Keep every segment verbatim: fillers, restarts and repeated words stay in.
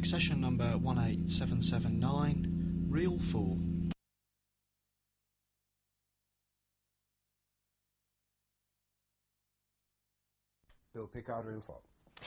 session number one eight seven seven nine, Reel four. Bill Pickard, Reel four.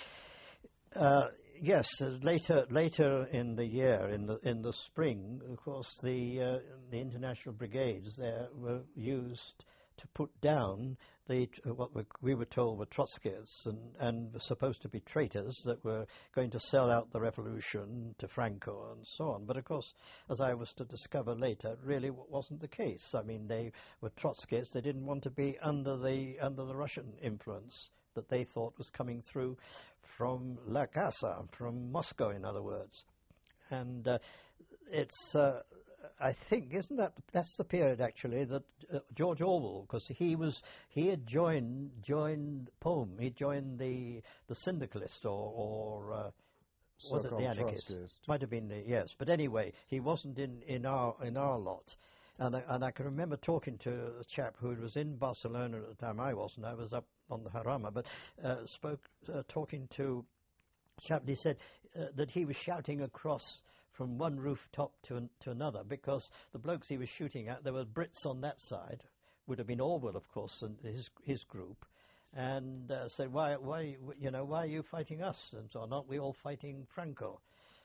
Uh, yes, uh, later later in the year, in the in the spring, of course, the uh, the international brigades there were used to put down the what we, we were told were Trotskyists and and were supposed to be traitors that were going to sell out the revolution to Franco and so on. But of course, as I was to discover later, it really wasn't the case. I mean, they were Trotskyists. They didn't want to be under the under the Russian influence that they thought was coming through from La Casa, from Moscow, in other words. And uh, it's, uh, I think, isn't that, that's the period, actually, that uh, George Orwell, because he was, he had joined, joined P O M, he joined the, the syndicalist, or, or uh, was it the anarchist? Trotskyiist. Might have been the, yes. But anyway, he wasn't in, in, our, in our lot. And I, and I can remember talking to a chap who was in Barcelona at the time. I wasn't. I was up on the Jarama, but uh, spoke uh, talking to a chap. And he said uh, that he was shouting across from one rooftop to an, to another because the blokes he was shooting at, there were Brits on that side. Would have been Orwell, of course, and his his group. And uh, said, why, why, you know, why are you fighting us? And so on. Aren't we all fighting Franco?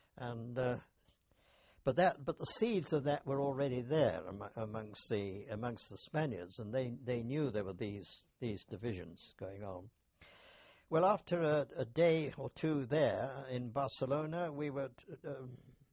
And uh, But that, but the seeds of that were already there am- amongst the amongst the Spaniards, and they, they knew there were these these divisions going on. Well, after a, a day or two there in Barcelona, we were um,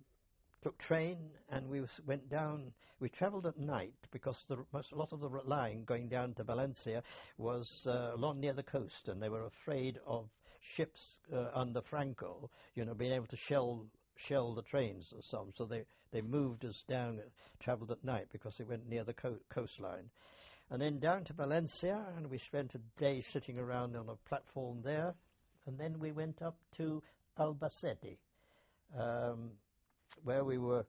took train and we was, went down. We travelled at night because the, most, a lot of the line going down to Valencia was uh, along near the coast, and they were afraid of ships uh, under Franco, you know, being able to shell. shell the trains or some, so they, they moved us down, uh, travelled at night because they went near the co- coastline. And then down to Valencia, and we spent a day sitting around on a platform there, and then we went up to Albacete, um, where we were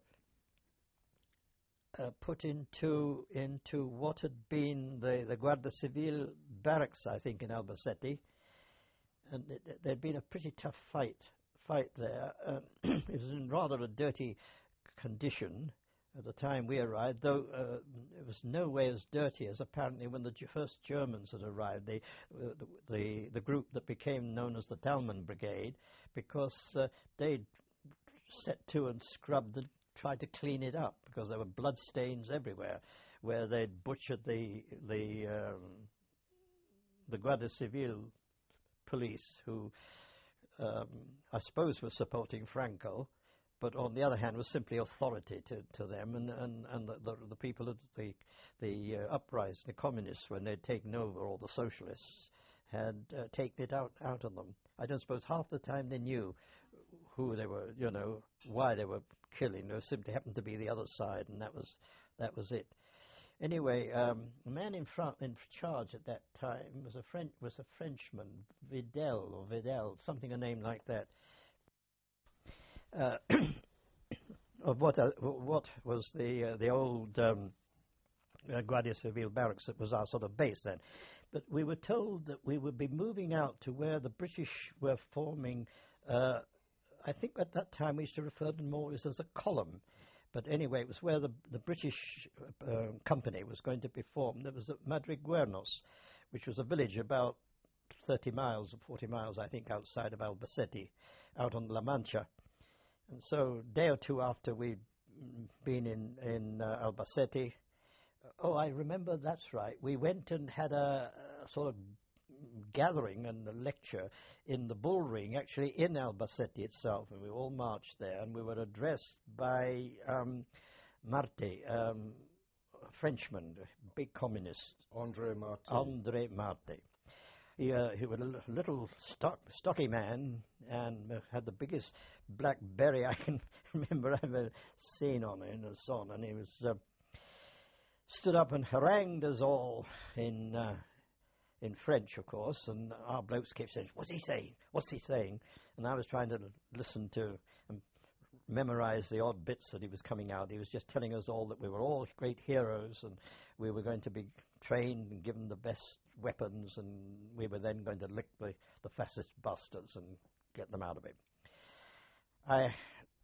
uh, put into into what had been the, the Guardia Civil barracks, I think, in Albacete, and it, it, there'd been a pretty tough fight fight there. Um, it was in rather a dirty condition at the time we arrived, though uh, it was no way as dirty as apparently when the g- first Germans had arrived, they, uh, the, the the group that became known as the Dalman Brigade, because uh, they'd set to and scrubbed and tried to clean it up because there were blood stains everywhere where they'd butchered the the um, the Guardia Civil police who Um, I suppose was supporting Franco, but on the other hand was simply authority to, to them, and, and, and the, the, the people of the the uh, uprising, the communists, when they'd taken over, or the socialists, had uh, taken it out, out on them. I don't suppose half the time they knew who they were, you know, why they were killing. They simply happened to be the other side, and that was that was it. Anyway, um, the man in front, in charge at that time was a French, was a Frenchman, Vidal or Vidal, something a name like that. Uh, of what uh, what was the uh, the old um, uh, Guardia Civil barracks that was our sort of base then. But we were told that we would be moving out to where the British were forming. Uh, I think at that time we used to refer to them more as a column. But anyway, it was where the, the British uh, company was going to be formed. It was at Madriguernos, which was a village about thirty miles or forty miles, I think, outside of Albacete, out on La Mancha. And so a day or two after we'd been in, in uh, Albacete, oh, I remember, that's right, we went and had a, a sort of gathering and a lecture in the bull ring, actually in Albacete itself, and we all marched there, and we were addressed by um, Marte, um, a Frenchman, a big communist. André Marte. André Marte. He, uh, he was a little stock, stocky man and had the biggest black berry I can remember ever seen on him and so on, and he was uh, stood up and harangued us all in uh, in French, of course, and our blokes kept saying, "What's he saying? What's he saying?" And I was trying to listen to and memorize the odd bits that he was coming out. He was just telling us all that we were all great heroes, and we were going to be trained and given the best weapons, and we were then going to lick the, the fascist bastards and get them out of it. I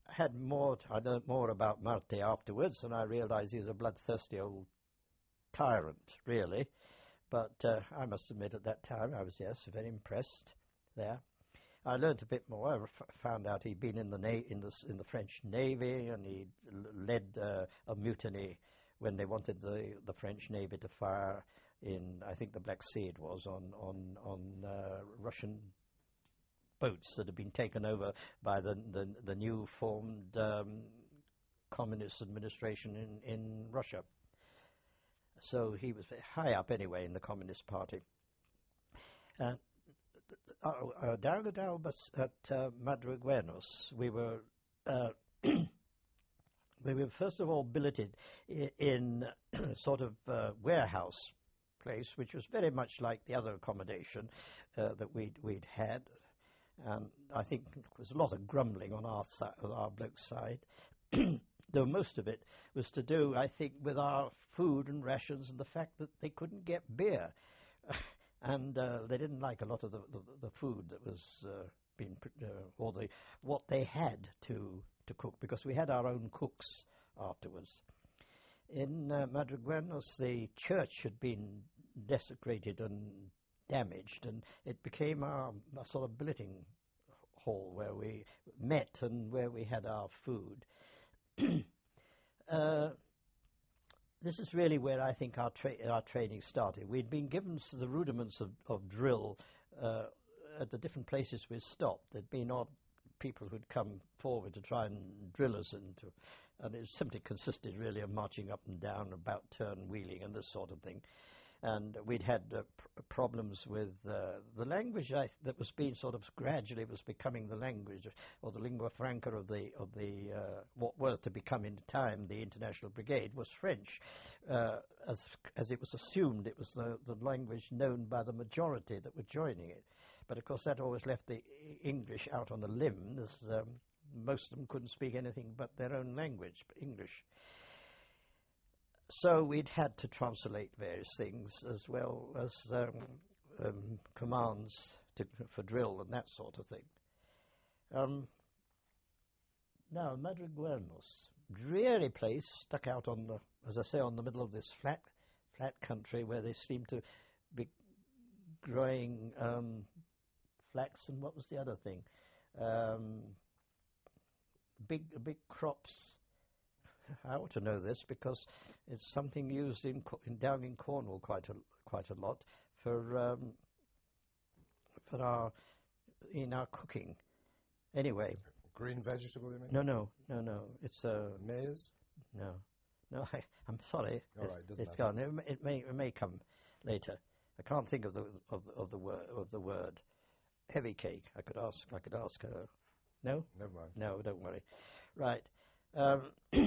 had more, I learned more about Marte afterwards, and I realized he was a bloodthirsty old tyrant, really. But uh, I must admit at that time I was, yes, very impressed there. I learned a bit more. I f- found out he'd been in the, na- in the in the French Navy, and he led uh, a mutiny when they wanted the, the French Navy to fire in, I think the Black Sea it was, on, on, on uh, Russian boats that had been taken over by the, the, the new formed um, communist administration in, in Russia. So he was high up anyway in the Communist Party. Uh, uh, uh, down at Albus at uh, Madriguenos, we were uh, we were first of all billeted in, in sort of uh, warehouse place, which was very much like the other accommodation uh, that we'd we'd had. And I think there was a lot of grumbling on our side, on our bloke's side. Though most of it was to do, I think, with our food and rations and the fact that they couldn't get beer. and uh, they didn't like a lot of the, the, the food that was uh, being, uh, or the, what they had to, to cook, because we had our own cooks afterwards. In uh, Madriguenos, the church had been desecrated and damaged, and it became our, our sort of billeting hall where we met and where we had our food. uh, this is really where I think our, tra- our training started. We'd been given the rudiments of, of drill uh, at the different places we stopped. There'd been odd people who'd come forward to try and drill us into, and it simply consisted really of marching up and down, about turn wheeling and this sort of thing. And we'd had uh, pr- problems with uh, the language I th- that was being sort of gradually was becoming the language or the lingua franca of the of the uh, what was to become in time the International Brigade was French, uh, as as it was assumed it was the, the language known by the majority that were joining it. But of course that always left the English out on a limb, as um, most of them couldn't speak anything but their own language, English. So we'd had to translate various things as well as um, um, commands to, for drill and that sort of thing. Um, now, Madriguenos, dreary place, stuck out on the, as I say, on the middle of this flat, flat country where they seem to be growing um, flax and what was the other thing? Um, big, big crops. I ought to know this because it's something used in, in down in Cornwall quite a quite a lot for um, for our in our cooking. Anyway, green vegetable, you mean? No, no, no, no. It's a uh, maize. No, no. I, I'm sorry. All it's, right, doesn't it's matter. gone. It, it may it may come later. I can't think of the of the, of the word of the word. Heavy cake. I could ask. I could ask her. No. Never mind. No, don't worry. Right. Um,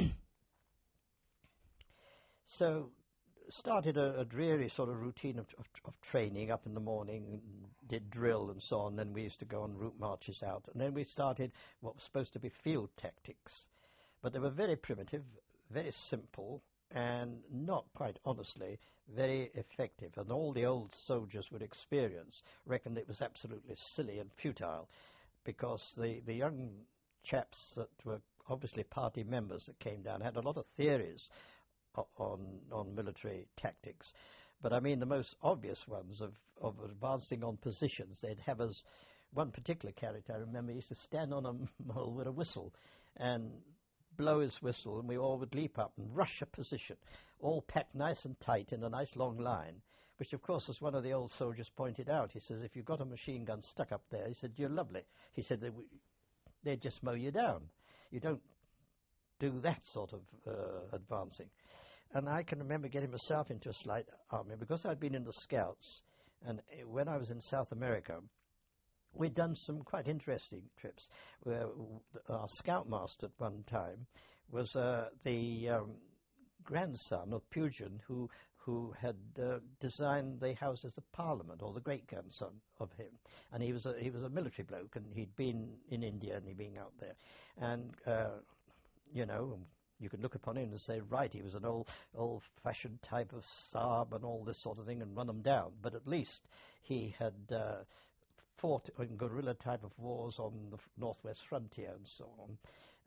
So, started a, a dreary sort of routine of, of, of training up in the morning, did drill and so on, then we used to go on route marches out, and then we started what was supposed to be field tactics. But they were very primitive, very simple, and not quite honestly very effective. And all the old soldiers would experience reckoned it was absolutely silly and futile, because the, the young chaps that were obviously party members that came down had a lot of theories on on military tactics, but I mean the most obvious ones of, of advancing on positions. They'd have us, one particular character I remember used to stand on a mole with a whistle and blow his whistle, and we all would leap up and rush a position, all packed nice and tight in a nice long line, which of course, as one of the old soldiers pointed out, he says, if you've got a machine gun stuck up there, he said, you're lovely. He said, they, they'd just mow you down. You don't do that sort of uh, advancing. And I can remember getting myself into a slight army because I'd been in the Scouts, and when I was in South America, we'd done some quite interesting trips. Where our scoutmaster at one time was uh, the um, grandson of Pugin, who who had uh, designed the Houses of Parliament, or the great grandson of him. And he was a he was a military bloke, and he'd been in India and he'd been out there, and uh, you know. You could look upon him and say, right, he was an old, old-fashioned type of Saab and all this sort of thing and run them down. But at least he had uh, fought in guerrilla type of wars on the northwest frontier and so on.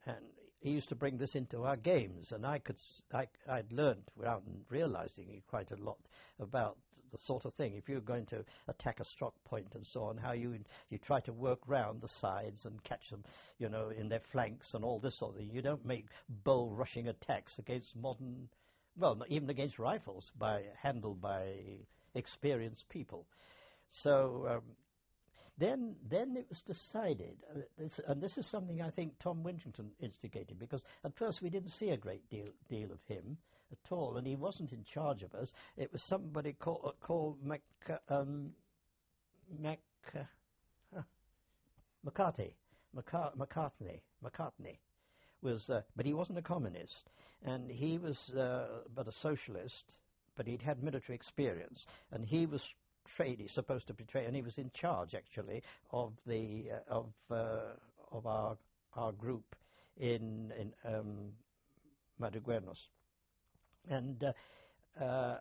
and he used to bring this into our games, and I could, I, I'd learned without realizing it quite a lot about the sort of thing. If you're going to attack a stroke point and so on, how you you try to work round the sides and catch them, you know, in their flanks and all this sort of thing. You don't make bull rushing attacks against modern, well, not even against rifles, by handled by experienced people. So. Um, Then, then it was decided, uh, this, and this is something I think Tom Winchington instigated, because at first we didn't see a great deal deal of him at all, and he wasn't in charge of us. It was somebody called, uh, called Mac, um, Mac, uh, huh, McCarthy, McCart- McCartney, McCartney was, uh, but he wasn't a communist, and he was uh, but a socialist, but he'd had military experience, and he was. Trade, he's supposed to be trade, and he was in charge actually of the uh, of uh, of our our group in in um, Maduguenos, and uh, uh,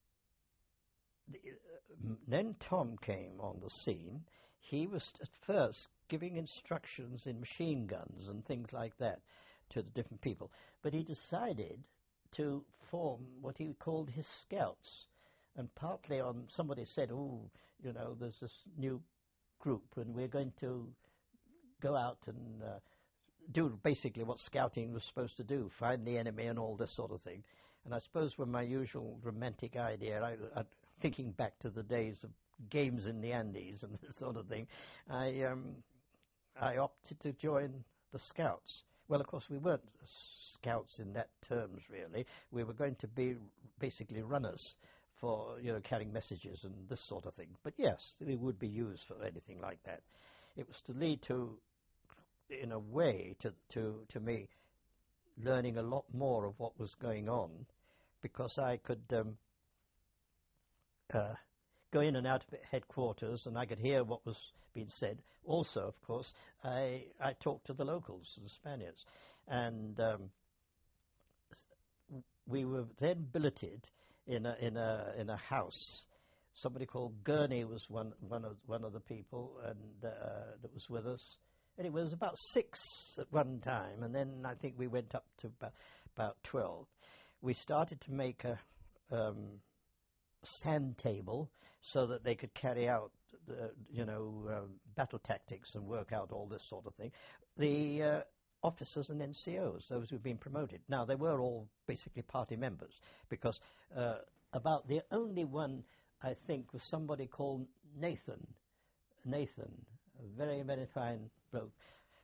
the, uh, then Tom came on the scene. He was at first giving instructions in machine guns and things like that to the different people, but he decided to form what he called his scouts. And partly on, somebody said, oh, you know, there's this new group and we're going to go out and uh, do basically what scouting was supposed to do, find the enemy and all this sort of thing. And I suppose with my usual romantic idea, I, I, thinking back to the days of games in the Andes and this sort of thing, I, um, I opted to join the scouts. Well, of course, we weren't scouts in that terms, really. We were going to be basically runners for, you know, carrying messages and this sort of thing. But yes, it would be used for anything like that. It was to lead to, in a way, to, to, to me, learning a lot more of what was going on, because I could um, uh, go in and out of headquarters and I could hear what was being said. Also, of course, I, I talked to the locals, the Spaniards, and um, we were then billeted in a in a in a house. Somebody called Gurney was one one of one of the people, and uh, that was with us. And it was about six at one time, and then I think we went up to about, about twelve. We started to make a um, sand table so that they could carry out the, you know, uh, battle tactics and work out all this sort of thing. The uh, officers and N C Os, those who've been promoted. Now, they were all basically party members, because uh, about the only one, I think, was somebody called Nathan. Nathan, a very, very fine bloke.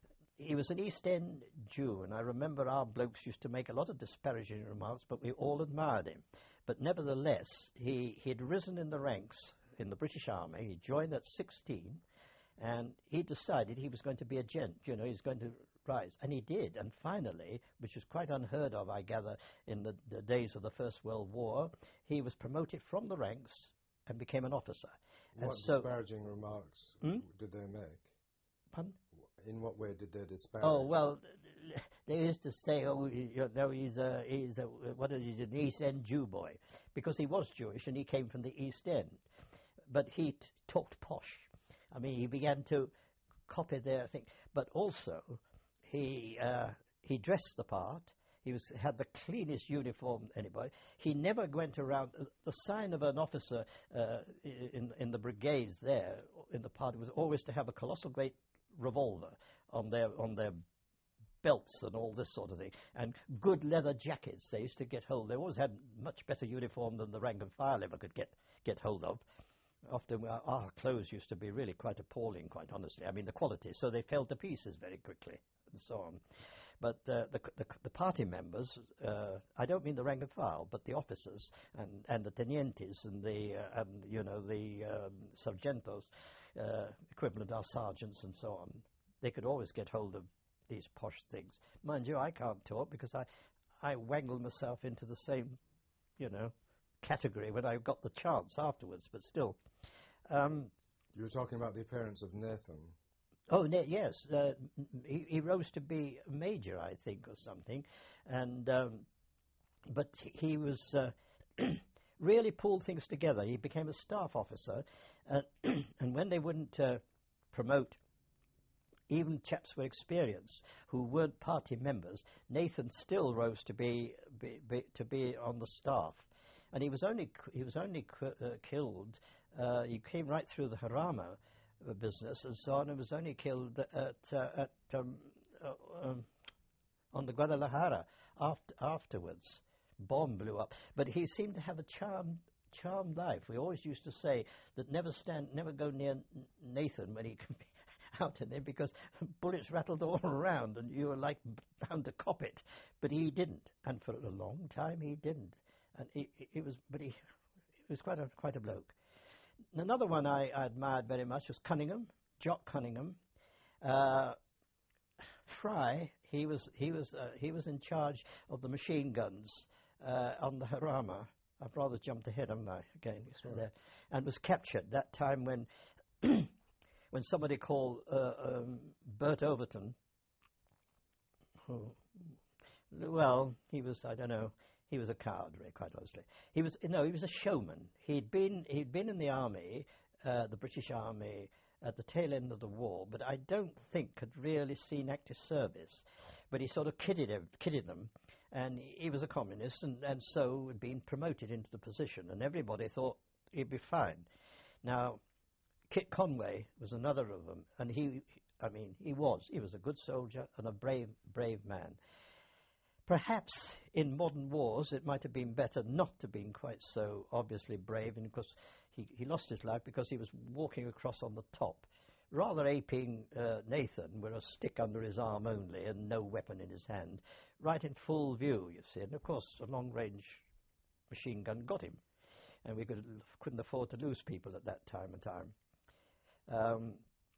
He was an East End Jew, and I remember our blokes used to make a lot of disparaging remarks, but we all admired him. But nevertheless, he he'd risen in the ranks in the British Army. He joined at sixteen, and he decided he was going to be a gent, you know, he's going to rise. And he did, and finally, which is quite unheard of, I gather, in the, the days of the First World War, he was promoted from the ranks and became an officer. What and so, disparaging remarks hmm? did they make? Pardon? In what way did they disparage? Oh, well, they used to say, oh, you know, he's a, he's a, what is he, an East End Jew boy, because he was Jewish and he came from the East End. But he t- talked posh. I mean, he began to copy their thing. But also, he uh, he dressed the part. He was had the cleanest uniform anybody. He never went around. The sign of an officer uh, in in the brigades there in the party was always to have a colossal great revolver on their on their belts and all this sort of thing, and good leather jackets they used to get hold. They always had much better uniform than the rank and file ever could get get hold of. Often our, our clothes used to be really quite appalling, quite honestly. I mean, the quality, so they fell to pieces very quickly, and so on. But uh, the, the the party members, uh, I don't mean the rank and file, but the officers and, and the tenientes and the uh, and you know the um, sargentos, uh, equivalent of sergeants and so on. They could always get hold of these posh things. Mind you, I can't talk because I I wangled myself into the same, you know, category when I got the chance afterwards. But still, um, you were talking about the appearance of Nathan. Oh, yes, uh, he, he rose to be a major, I think, or something, and um, but he was uh, really pulled things together. He became a staff officer, uh, and when they wouldn't uh, promote even chaps with experience who weren't party members, Nathan still rose to be, be, be to be on the staff, and he was only he was only qu- uh, killed. Uh, he came right through the Harama uh, business and so on, and was only killed at uh, at um, uh, um, on the Guadalajara after, afterwards. Bomb blew up, but he seemed to have a charmed charmed life. We always used to say that never stand, never go near Nathan when he can be out in there, because bullets rattled all around and you were like bound to cop it. But he didn't, and for a long time he didn't. And it, it, it was, but he, it was quite a quite a bloke. Another one I, I admired very much was Cunningham, Jock Cunningham. Uh, Fry, he was he was uh, he was in charge of the machine guns uh, on the Harama. I've rather jumped ahead, haven't I? Again, Right. there, and was captured that time when when somebody called uh, um, Bert Overton. Who, well, he was I don't know. He was a coward, really, quite honestly. He was no, he was a showman. He'd been he'd been in the army, uh, the British Army, at the tail end of the war, but I don't think had really seen active service. But he sort of kidded him, kidded them, and he was a communist, and, and so had been promoted into the position, and everybody thought he'd be fine. Now, Kit Conway was another of them, and he, I mean, he was, he was a good soldier and a brave, brave man. Perhaps in modern wars it might have been better not to have been quite so obviously brave, and because he, he lost his life because he was walking across on the top, rather aping uh, Nathan with a stick under his arm only and no weapon in his hand, right in full view, you see. And of course a long-range machine gun got him, and we could, couldn't afford to lose people at that time and time. Um,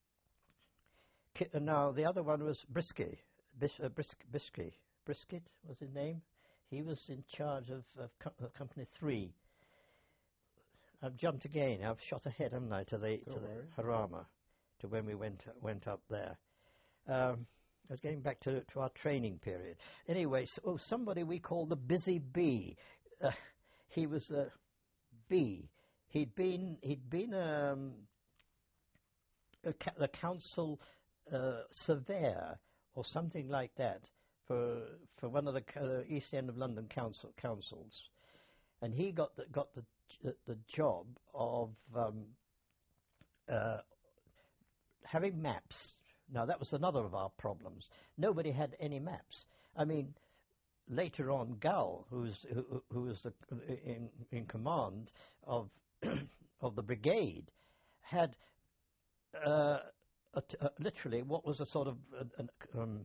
Ki- uh, now the other one was Brisky, Bis- uh, Brisk- Brisky. Brisket was his name. He was in charge of, of, co- of Company Three. I've jumped again. I've shot ahead, haven't I, to the Don't to worry. the Harama, to when we went went up there. Um, I was getting back to to our training period. Anyway, so, oh, somebody we call the Busy Bee. Uh, he was a bee. He'd been he'd been um, a ca- the council uh, surveyor or something like that for for one of the uh, East End of London council councils, and he got the, got the the, the job of um, uh, having maps. Now that was another of our problems. Nobody had any maps. I mean, later on, Gow, who's who, who was the, in in command of of the brigade, had uh, a, a, literally what was a sort of a, a, um,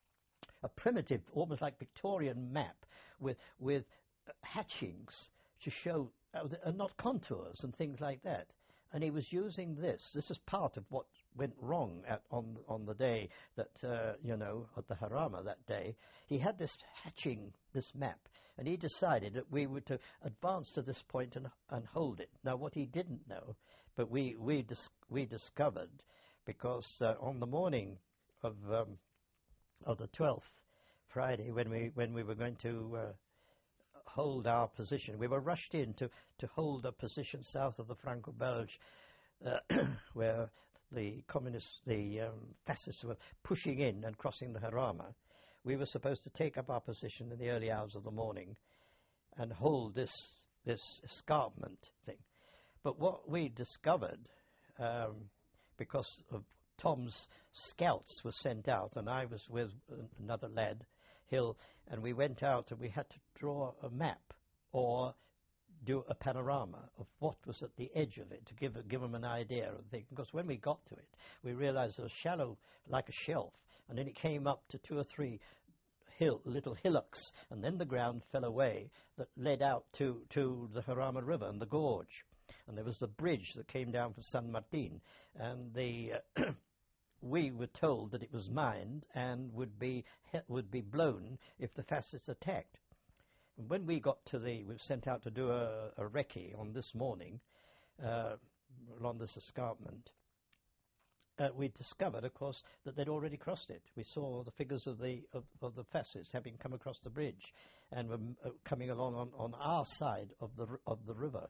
a primitive, almost like Victorian map with with hatchings to show, uh, not contours and things like that. And he was using this. This is part of what went wrong at, on on the day that, uh, you know, at the Harama that day. He had this hatching, this map, and he decided that we were to advance to this point and and hold it. Now, what he didn't know, but we we dis- we discovered, because uh, on the morning of um, of the twelfth, Friday, when we when we were going to uh, hold our position, we were rushed in to, to hold a position south of the Franco-Belge, uh, where the communists, the um, fascists were pushing in and crossing the Harama. We were supposed to take up our position in the early hours of the morning and hold this this escarpment thing. But what we discovered, um, because of Tom's scouts were sent out, and I was with another lad, Hill, and we went out and we had to draw a map or do a panorama of what was at the edge of it to give give them an idea of things. Because when we got to it, we realized it was shallow like a shelf, and then it came up to two or three hill, little hillocks, and then the ground fell away that led out to, to the Harama River and the gorge. And there was the bridge that came down from San Martin, and the uh, we were told that it was mined and would be would be blown if the fascists attacked. And when we got to the, we were sent out to do a, a recce on this morning, uh, along this escarpment. Uh, we discovered, of course, that they'd already crossed it. We saw the figures of the of, of the fascists having come across the bridge and were uh, coming along on, on our side of the of the river.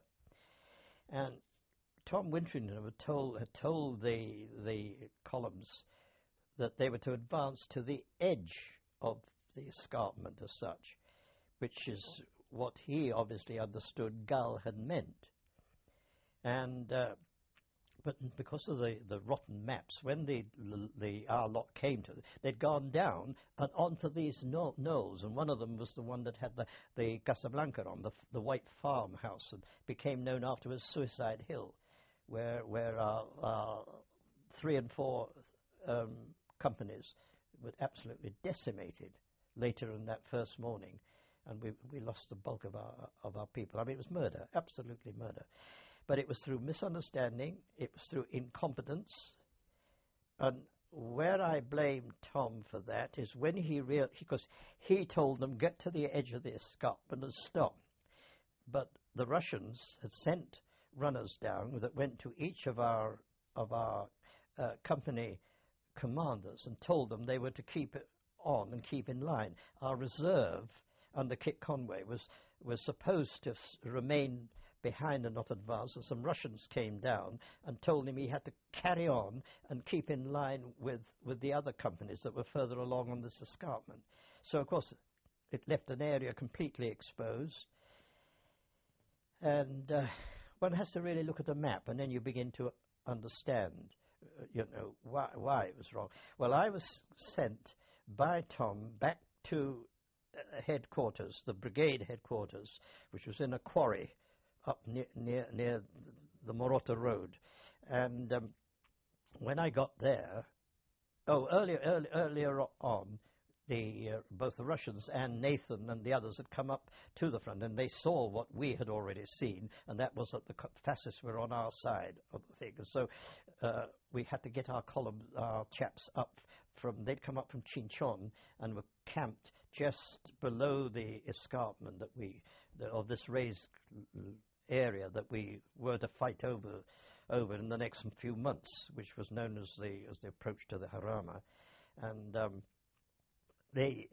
And Tom Wintrington had told had told the the columns that they were to advance to the edge of the escarpment as such, which is what he obviously understood Gull had meant. And uh, but because of the, the rotten maps, when the, the, the our lot came to, they'd gone down and onto these kno- knolls, and one of them was the one that had the, the Casablanca on, the, the white farmhouse, and became known afterwards Suicide Hill, where where our, our three and four um, companies were absolutely decimated later in that first morning, and we we lost the bulk of our of our people. I mean, it was murder, absolutely murder. But it was through misunderstanding, it was through incompetence, and where I blame Tom for that is when he real because he told them get to the edge of the escarpment and stop. But the Russians had sent runners down that went to each of our of our uh, company commanders and told them they were to keep it on and keep in line. Our reserve under Kit Conway was was supposed to s- remain behind and not advance, and some Russians came down and told him he had to carry on and keep in line with, with the other companies that were further along on this escarpment. So, of course, it left an area completely exposed. And uh, one has to really look at the map, and then you begin to understand, uh, you know, why, why it was wrong. Well, I was sent by Tom back to uh, headquarters, the brigade headquarters, which was in a quarry up near near, near the Morota Road. And um, when I got there, oh, earlier early, earlier on, the uh, both the Russians and Nathan and the others had come up to the front, and they saw what we had already seen, and that was that the fascists were on our side of the thing. And so uh, we had to get our column, our chaps up from, they'd come up from Chinchon and were camped just below the escarpment that we, the, of this raised area that we were to fight over over in the next few months, which was known as the as the approach to the Harama. And um, they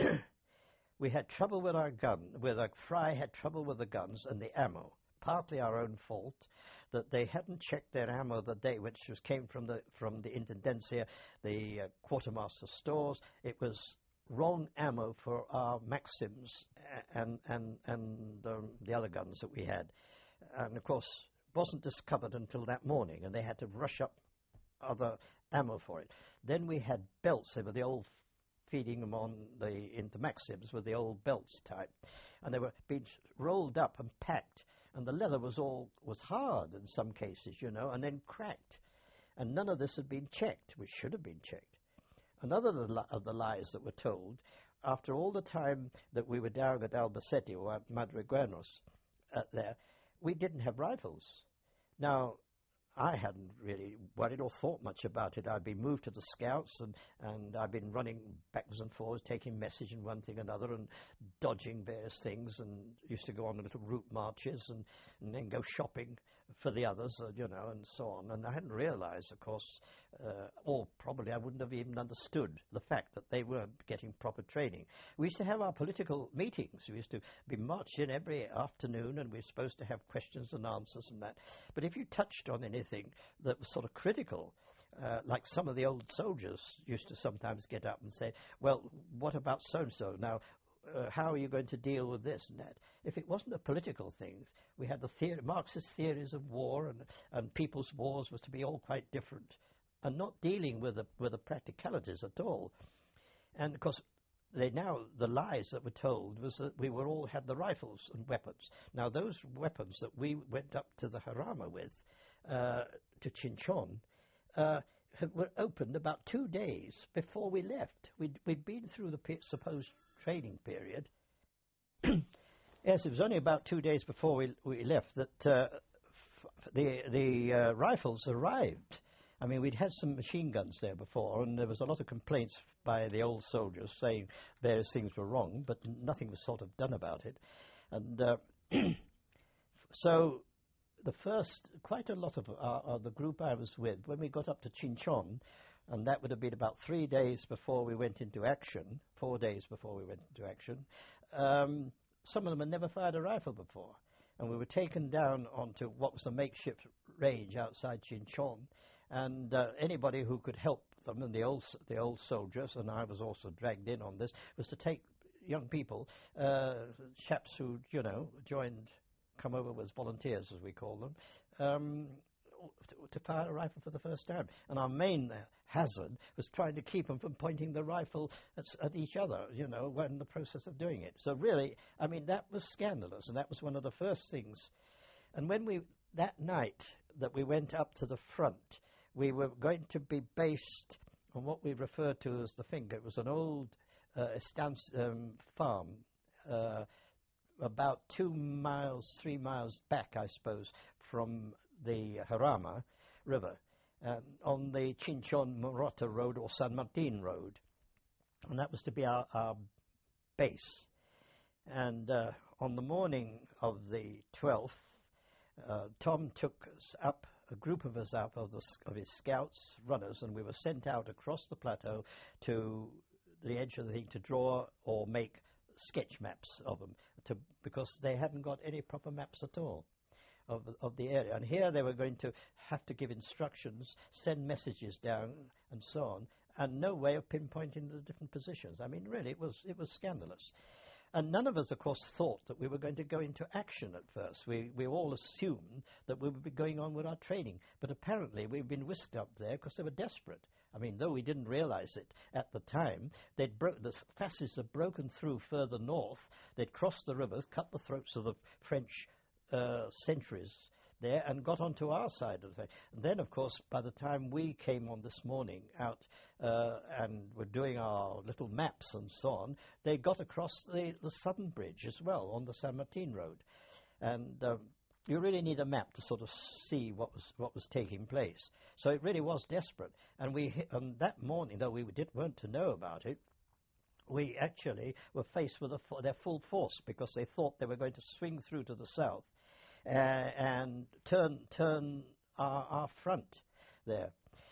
we had trouble with our gun, with our Fry had trouble with the guns and the ammo, partly our own fault, that they hadn't checked their ammo the day, which was came from the from the Intendencia, the uh, quartermaster stores. It was wrong ammo for our Maxims and and and um, the other guns that we had, and of course wasn't discovered until that morning, and they had to rush up other ammo for it. Then we had belts. They were the old feeding them on the into Maxims with the old belts type, and they were being rolled up and packed, and the leather was all was hard in some cases, you know, and then cracked, and none of this had been checked, which should have been checked. Another of the lies that were told, after all the time that we were down at Albacete or at Madrigueros uh, there, we didn't have rifles. Now, I hadn't really worried or thought much about it. I'd been moved to the Scouts, and, and I'd been running backwards and forwards, taking message and one thing and another, and dodging various things, and used to go on little route marches and, and then go shopping for the others, uh, you know, and so on. And I hadn't realized, of course, uh, or probably I wouldn't have even understood the fact that they weren't getting proper training. We used to have our political meetings. We used to be marched in every afternoon, and we were supposed to have questions and answers and that. But if you touched on anything that was sort of critical, uh, like some of the old soldiers used to sometimes get up and say, well, what about so-and-so? Now, uh, how are you going to deal with this and that? If it wasn't a political thing, we had the theory, Marxist theories of war, and, and people's wars was to be all quite different, and not dealing with the, with the practicalities at all. And of course, they now, the lies that were told was that we were all had the rifles and weapons. Now, those weapons that we went up to the Harama with, uh, to Chinchon, uh, were opened about two days before we left. We'd, we'd been through the pe- supposed training period. Yes, it was only about two days before we, we left that uh, f- the, the uh, rifles arrived. I mean, we'd had some machine guns there before, and there was a lot of complaints by the old soldiers saying various things were wrong, but nothing was sort of done about it. And uh, so the first, quite a lot of our, uh, the group I was with, when we got up to Chinchon, and that would have been about three days before we went into action, four days before we went into action, um, some of them had never fired a rifle before. And we were taken down onto what was a makeshift range outside Chinchon, and uh, anybody who could help them, and the old s- the old soldiers, and I was also dragged in on this, was to take young people, uh, chaps who you know joined, come over as volunteers, as we call them, um, to, to fire a rifle for the first time. And our main hazard was trying to keep them from pointing the rifle at, s- at each other, you know, when the process of doing it. So really, I mean, that was scandalous, and that was one of the first things. And when we, that night that we went up to the front, we were going to be based on what we referred to as the Finger. It was an old uh, estancia, um, farm, uh, about two miles, three miles back, I suppose, from the Jarama River, uh, on the Chinchon-Morota Road or San Martin Road. And that was to be our, our base. And uh, on the morning of the twelfth, uh, Tom took us up, a group of us up of, the, of his scouts, runners, and we were sent out across the plateau to the edge of the thing to draw or make sketch maps of them, to, because they hadn't got any proper maps at all of, of the area. And here they were going to have to give instructions, send messages down, and so on, and no way of pinpointing the different positions. I mean, really, it was it was scandalous. And none of us, of course, thought that we were going to go into action at first. We we all assumed that we would be going on with our training. But apparently we've been whisked up there because they were desperate. I mean, though we didn't realize it at the time, they'd bro- the fascists had broken through further north. They'd crossed the rivers, cut the throats of the French uh, sentries there, and got onto our side of the thing. And then, of course, by the time we came on this morning out uh, and were doing our little maps and so on, they got across the, the southern bridge as well on the San Martin Road. And um, you really need a map to sort of see what was what was taking place. So it really was desperate. And we hit, um, that morning, though we did, weren't to know about it, we actually were faced with a, their full force, because they thought they were going to swing through to the south uh, and turn turn our, our front there.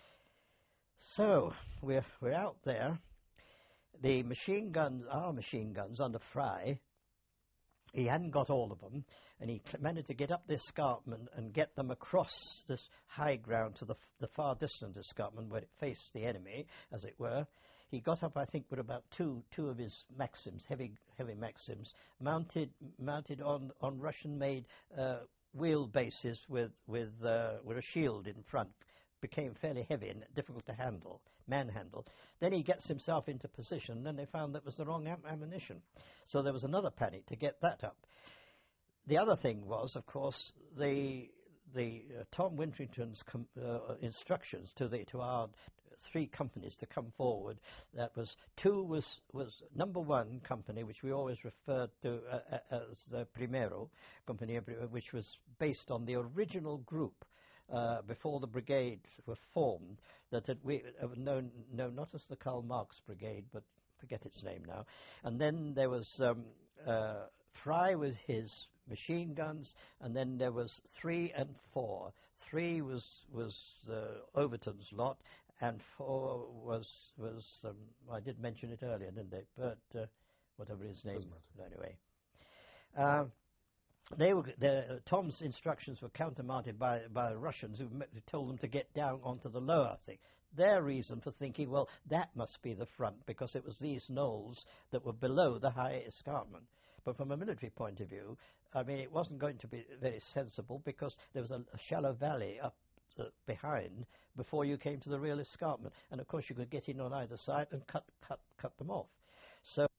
So we're we're out there. The machine guns, our machine guns under Fry, he hadn't got all of them, and he managed to get up the escarpment and get them across this high ground to the, f- the far distant escarpment where it faced the enemy, as it were. He got up, I think, with about two two of his Maxims, heavy heavy Maxims, mounted mounted on on Russian-made uh, wheelbases with with uh, with a shield in front. Became fairly heavy and difficult to handle, manhandle. Then he gets himself into position, and then they found that was the wrong am- ammunition. So there was another panic to get that up. The other thing was, of course, the the uh, Tom Winterington's com- uh, instructions to the to our three companies to come forward. That was two was was number one company, which we always referred to uh, as the Primero company, which was based on the original group. Uh, before the brigades were formed, that had we uh, known, known not as the Karl Marx Brigade, but forget its name now. And then there was um, uh, Fry with his machine guns, and then there was three and four. Three was was uh, Overton's lot, and four was was um, I did mention it earlier, didn't I? But uh, whatever his name. Doesn't matter. Anyway. Um, They were, the, uh, Tom's instructions were countermarted by, by the Russians, who, m- who told them to get down onto the lower thing. Their reason for thinking, well, that must be the front, because it was these knolls that were below the high escarpment. But from a military point of view, I mean, it wasn't going to be very sensible, because there was a, a shallow valley up uh, behind before you came to the real escarpment. And, of course, you could get in on either side and cut, cut, cut them off. So